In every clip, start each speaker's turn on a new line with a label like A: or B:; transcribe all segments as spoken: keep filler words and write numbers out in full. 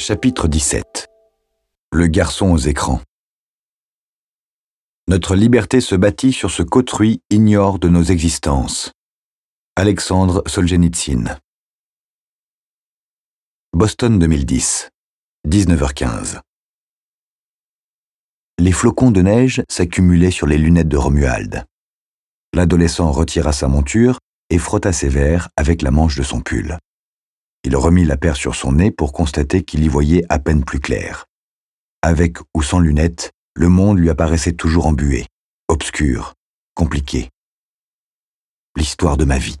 A: Chapitre dix-sept. Le garçon aux écrans. Notre liberté se bâtit sur ce qu'autrui ignore de nos existences. Alexandre Solzhenitsyn. Boston deux mille dix, dix-neuf heures quinze. Les flocons de neige s'accumulaient sur les lunettes de Romuald. L'adolescent retira sa monture et frotta ses verres avec la manche de son pull. Il remit la paire sur son nez pour constater qu'il y voyait à peine plus clair. Avec ou sans lunettes, le monde lui apparaissait toujours embué, obscur, compliqué. L'histoire de ma vie.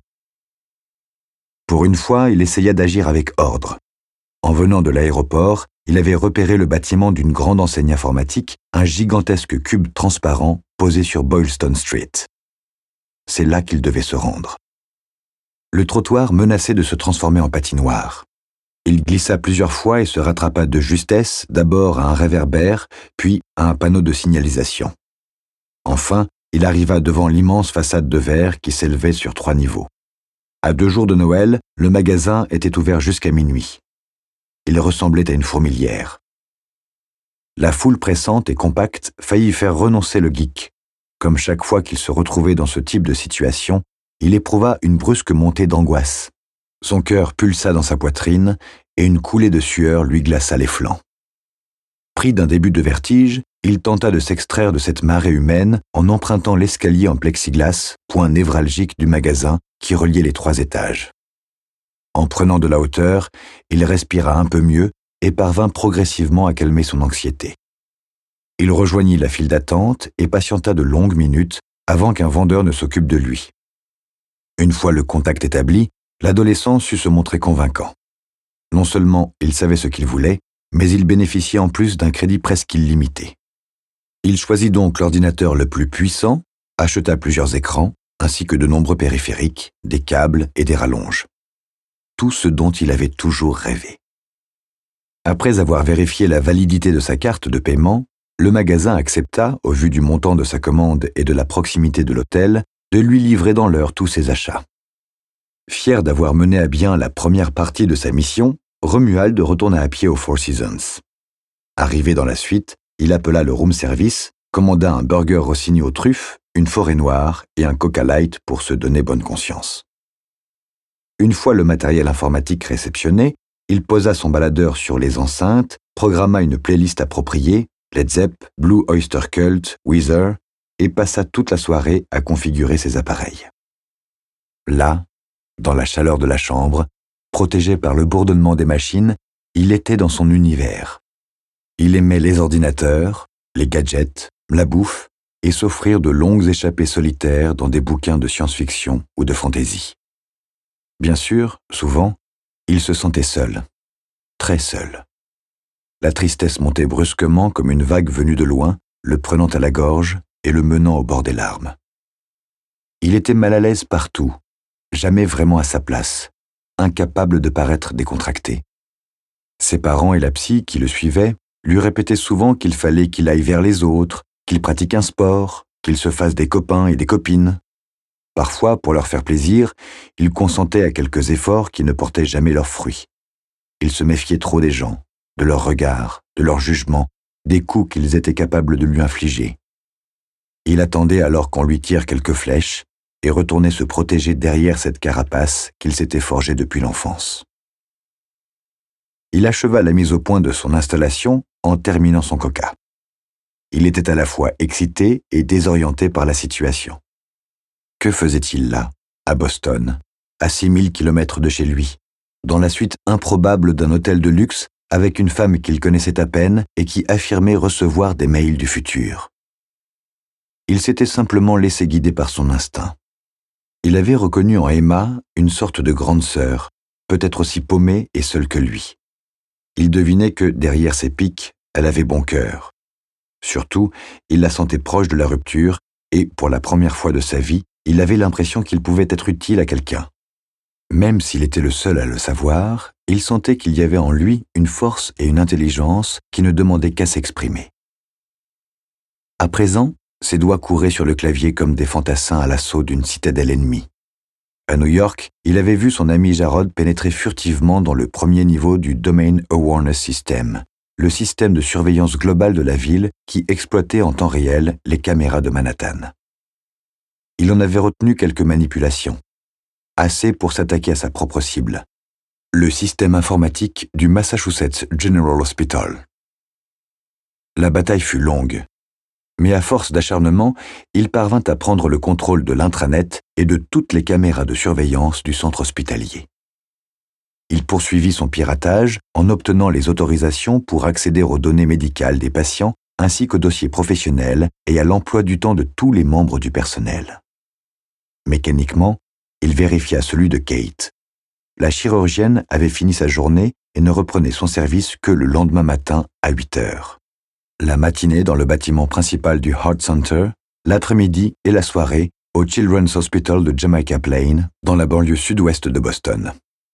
A: Pour une fois, il essaya d'agir avec ordre. En venant de l'aéroport, il avait repéré le bâtiment d'une grande enseigne informatique, un gigantesque cube transparent posé sur Boylston Street. C'est là qu'il devait se rendre. Le trottoir menaçait de se transformer en patinoire. Il glissa plusieurs fois et se rattrapa de justesse, d'abord à un réverbère, puis à un panneau de signalisation. Enfin, il arriva devant l'immense façade de verre qui s'élevait sur trois niveaux. À deux jours de Noël, le magasin était ouvert jusqu'à minuit. Il ressemblait à une fourmilière. La foule pressante et compacte faillit faire renoncer le geek. Comme chaque fois qu'il se retrouvait dans ce type de situation, il éprouva une brusque montée d'angoisse. Son cœur pulsa dans sa poitrine et une coulée de sueur lui glaça les flancs. Pris d'un début de vertige, il tenta de s'extraire de cette marée humaine en empruntant l'escalier en plexiglas, point névralgique du magasin qui reliait les trois étages. En prenant de la hauteur, il respira un peu mieux et parvint progressivement à calmer son anxiété. Il rejoignit la file d'attente et patienta de longues minutes avant qu'un vendeur ne s'occupe de lui. Une fois le contact établi, l'adolescent sut se montrer convaincant. Non seulement il savait ce qu'il voulait, mais il bénéficiait en plus d'un crédit presque illimité. Il choisit donc l'ordinateur le plus puissant, acheta plusieurs écrans, ainsi que de nombreux périphériques, des câbles et des rallonges. Tout ce dont il avait toujours rêvé. Après avoir vérifié la validité de sa carte de paiement, le magasin accepta, au vu du montant de sa commande et de la proximité de l'hôtel, de lui livrer dans l'heure tous ses achats. Fier d'avoir mené à bien la première partie de sa mission, Romuald retourna à pied au Four Seasons. Arrivé dans la suite, il appela le room service, commanda un burger Rossini aux truffes, une forêt noire et un Coca Light pour se donner bonne conscience. Une fois le matériel informatique réceptionné, il posa son baladeur sur les enceintes, programma une playlist appropriée, Led Zepp, Blue Oyster Cult, Weezer, et passa toute la soirée à configurer ses appareils. Là, dans la chaleur de la chambre, protégé par le bourdonnement des machines, il était dans son univers. Il aimait les ordinateurs, les gadgets, la bouffe, et s'offrir de longues échappées solitaires dans des bouquins de science-fiction ou de fantaisie. Bien sûr, souvent, il se sentait seul, très seul. La tristesse montait brusquement comme une vague venue de loin, le prenant à la gorge et le menant au bord des larmes. Il était mal à l'aise partout, jamais vraiment à sa place, incapable de paraître décontracté. Ses parents et la psy qui le suivaient lui répétaient souvent qu'il fallait qu'il aille vers les autres, qu'il pratique un sport, qu'il se fasse des copains et des copines. Parfois, pour leur faire plaisir, il consentait à quelques efforts qui ne portaient jamais leurs fruits. Il se méfiait trop des gens, de leurs regards, de leurs jugements, des coups qu'ils étaient capables de lui infliger. Il attendait alors qu'on lui tire quelques flèches et retournait se protéger derrière cette carapace qu'il s'était forgée depuis l'enfance. Il acheva la mise au point de son installation en terminant son coca. Il était à la fois excité et désorienté par la situation. Que faisait-il là, à Boston, à six mille kilomètres de chez lui, dans la suite improbable d'un hôtel de luxe avec une femme qu'il connaissait à peine et qui affirmait recevoir des mails du futur? Il s'était simplement laissé guider par son instinct. Il avait reconnu en Emma une sorte de grande sœur, peut-être aussi paumée et seule que lui. Il devinait que, derrière ses piques, elle avait bon cœur. Surtout, il la sentait proche de la rupture et, pour la première fois de sa vie, il avait l'impression qu'il pouvait être utile à quelqu'un. Même s'il était le seul à le savoir, il sentait qu'il y avait en lui une force et une intelligence qui ne demandaient qu'à s'exprimer. À présent, ses doigts couraient sur le clavier comme des fantassins à l'assaut d'une citadelle ennemie. À New York, il avait vu son ami Jarod pénétrer furtivement dans le premier niveau du Domain Awareness System, le système de surveillance globale de la ville qui exploitait en temps réel les caméras de Manhattan. Il en avait retenu quelques manipulations, assez pour s'attaquer à sa propre cible, le système informatique du Massachusetts General Hospital. La bataille fut longue, mais à force d'acharnement, il parvint à prendre le contrôle de l'intranet et de toutes les caméras de surveillance du centre hospitalier. Il poursuivit son piratage en obtenant les autorisations pour accéder aux données médicales des patients ainsi qu'aux dossiers professionnels et à l'emploi du temps de tous les membres du personnel. Mécaniquement, il vérifia celui de Kate. La chirurgienne avait fini sa journée et ne reprenait son service que le lendemain matin à huit heures. La matinée dans le bâtiment principal du Heart Center, l'après-midi et la soirée au Children's Hospital de Jamaica Plain, dans la banlieue sud-ouest de Boston.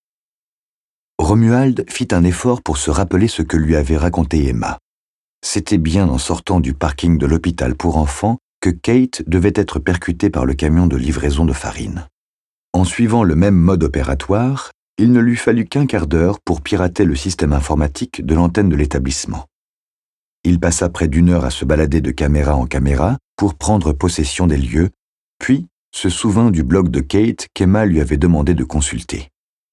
A: Romuald fit un effort pour se rappeler ce que lui avait raconté Emma. C'était bien en sortant du parking de l'hôpital pour enfants que Kate devait être percutée par le camion de livraison de farine. En suivant le même mode opératoire, il ne lui fallut qu'un quart d'heure pour pirater le système informatique de l'antenne de l'établissement. Il passa près d'une heure à se balader de caméra en caméra pour prendre possession des lieux, puis se souvint du blog de Kate qu'Emma lui avait demandé de consulter.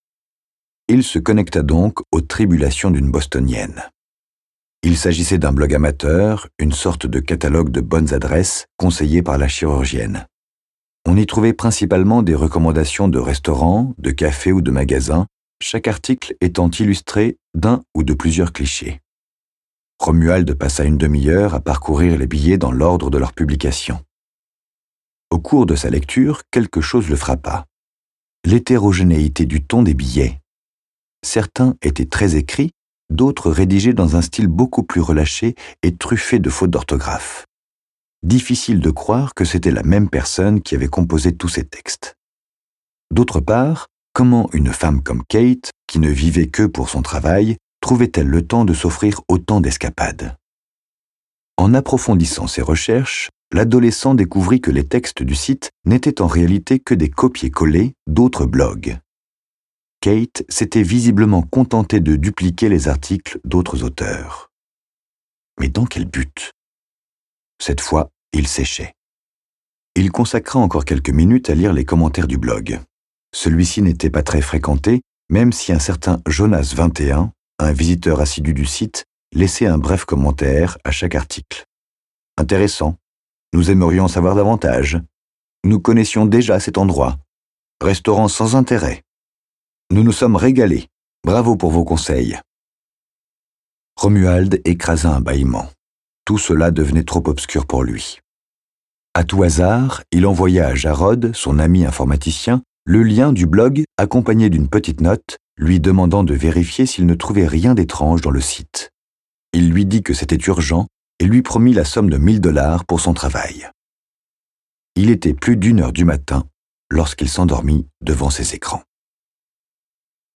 A: Il se connecta donc aux tribulations d'une bostonienne. Il s'agissait d'un blog amateur, une sorte de catalogue de bonnes adresses conseillé par la chirurgienne. On y trouvait principalement des recommandations de restaurants, de cafés ou de magasins, chaque article étant illustré d'un ou de plusieurs clichés. Romuald passa une demi-heure à parcourir les billets dans l'ordre de leur publication. Au cours de sa lecture, quelque chose le frappa. L'hétérogénéité du ton des billets. Certains étaient très écrits, d'autres rédigés dans un style beaucoup plus relâché et truffé de fautes d'orthographe. Difficile de croire que c'était la même personne qui avait composé tous ces textes. D'autre part, comment une femme comme Kate, qui ne vivait que pour son travail, trouvait-elle le temps de s'offrir autant d'escapades? En approfondissant ses recherches, l'adolescent découvrit que les textes du site n'étaient en réalité que des copier-coller d'autres blogs. Kate s'était visiblement contentée de dupliquer les articles d'autres auteurs. Mais dans quel but? Cette fois, il séchait. Il consacra encore quelques minutes à lire les commentaires du blog. Celui-ci n'était pas très fréquenté, même si un certain Jonas vingt et un, un visiteur assidu du site, laissait un bref commentaire à chaque article. Intéressant. Nous aimerions en savoir davantage. Nous connaissions déjà cet endroit. Restaurant sans intérêt. Nous nous sommes régalés. Bravo pour vos conseils. Romuald écrasa un bâillement. Tout cela devenait trop obscur pour lui. À tout hasard, il envoya à Jarod, son ami informaticien, le lien du blog accompagné d'une petite note lui demandant de vérifier s'il ne trouvait rien d'étrange dans le site. Il lui dit que c'était urgent et lui promit la somme de mille dollars pour son travail. Il était plus d'une heure du matin lorsqu'il s'endormit devant ses écrans.